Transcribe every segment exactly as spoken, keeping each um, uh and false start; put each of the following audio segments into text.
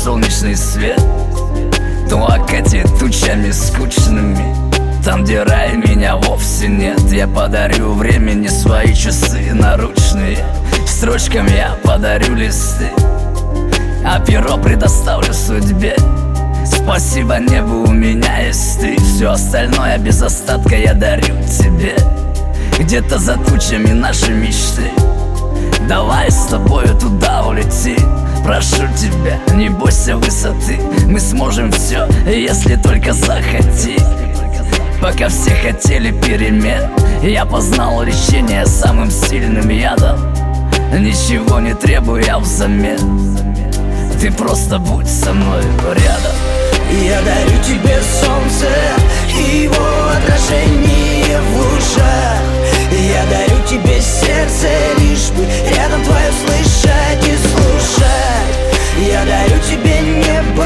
солнечный свет, то окатит тучами скучными. Там, где рай, меня вовсе нет. Я подарю времени свои часы наручные. Строчкам я подарю листы, а перо предоставлю судьбе. Спасибо небу, у меня есть ты. Все остальное без остатка я дарю тебе. Где-то за тучами наши мечты. Давай с тобою туда улети. Прошу тебя, не бойся высоты. Мы сможем все, если только захотим. Пока все хотели перемен, я познал лечение самым сильным ядом. Ничего не требуя взамен, ты просто будь со мной рядом. Я дарю тебе солнце и его отражение в лучах. Я дарю тебе сердце, лишь бы рядом твое слышать и слушать. Я дарю тебе небо,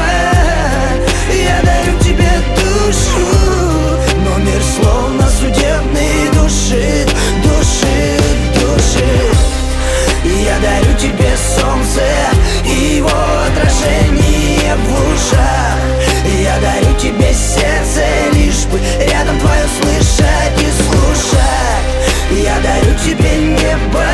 я дарю тебе душу, но мир словно судебный душит, душит, душит. Я дарю тебе солнце и его отражение в лужах. Я дарю тебе сердце, лишь бы рядом твое слышать и слушать. Я дарю тебе небо,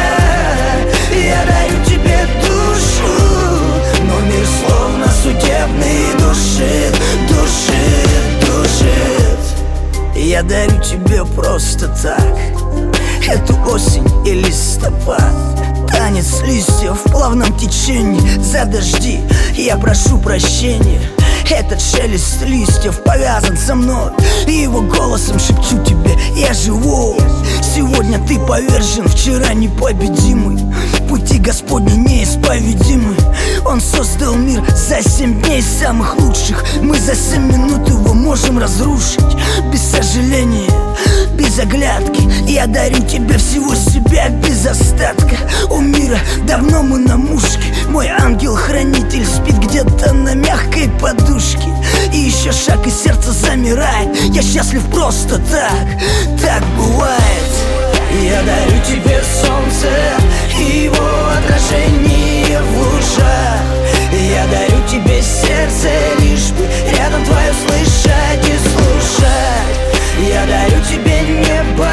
я дарю тебе душу, но мир словно судебный душит, душит, душит. Я дарю тебе просто так эту осень и листопад. Танец листьев в плавном течении за дожди. Я прошу прощения. Этот шелест листьев повязан со мной, и его голосом шепчу тебе: я живу. Сегодня ты повержен, вчера непобедимый. Пути Господни неисповедимы. Он создал мир за семь дней самых лучших. Мы за семь минут его можем разрушить. Без сожаления, без оглядки, я дарю тебе всего себя без остатка. У мира давно мы на мушке. Мой ангел-хранитель спит где-то на мягкой подушке. И еще шаг, и сердце замирает. Я счастлив просто так, так бывает. Я дарю тебе солнце и его отражение в лужах. Я дарю тебе сердце, лишь бы рядом твое слышать и слушать. Я дарю тебе небо,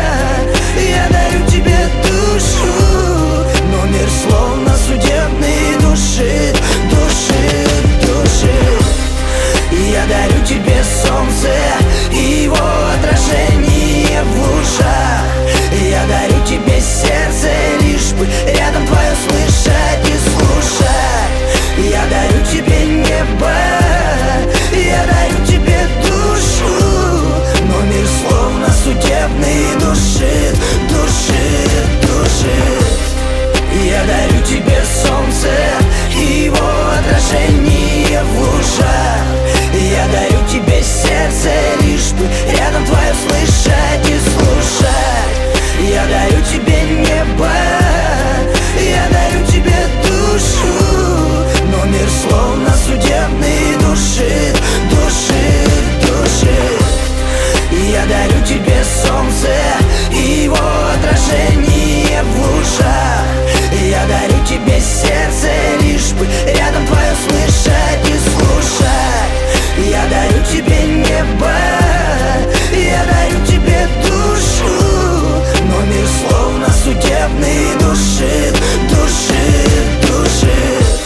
я дарю тебе душу, но мир словно судебный душит, душит, душит. Я дарю тебе солнце и его отражение в лужах. Я дарю тебе сердце, лишь бы рядом твое слышать и слушать. Я дарю тебе небо, я дарю тебе душу, но мир словно судебный душит, душит, душит. Я дарю тебе солнце и его отражение в лужах. Я дарю тебе сердце, лишь бы рядом твое слышать и слушать. Я дарю тебе небо, я дарю тебе душу, но мир словно судебный душит, душит, душит. Я дарю тебе солнце и его отражение в лужах. Я дарю тебе сердце, лишь бы рядом твое слышать и слушать. Я дарю тебе небо, я дарю тебе душу, но мир словно судебный душит, душит, душит.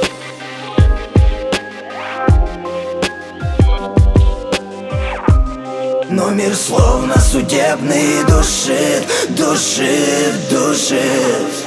Но мир словно судебный душит, душит, душит.